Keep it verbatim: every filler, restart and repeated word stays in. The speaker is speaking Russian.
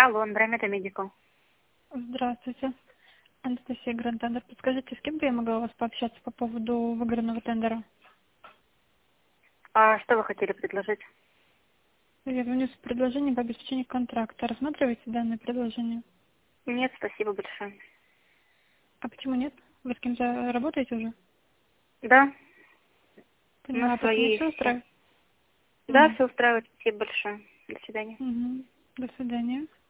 Алло, Андромеда Медикал. Здравствуйте. Анастасия Гранд-тендер. Подскажите, с кем бы я могла у вас пообщаться по поводу выигранного тендера? А что вы хотели предложить? Я звоню с предложением по обеспечению контракта. Рассматриваете данное предложение? Нет, спасибо большое. А почему нет? Вы с кем-то работаете уже? Да, у нас Поняла. Просто не свои все есть все. устраивает? Да, Угу. все устраивает. Спасибо большое. До свидания. Угу. До свидания.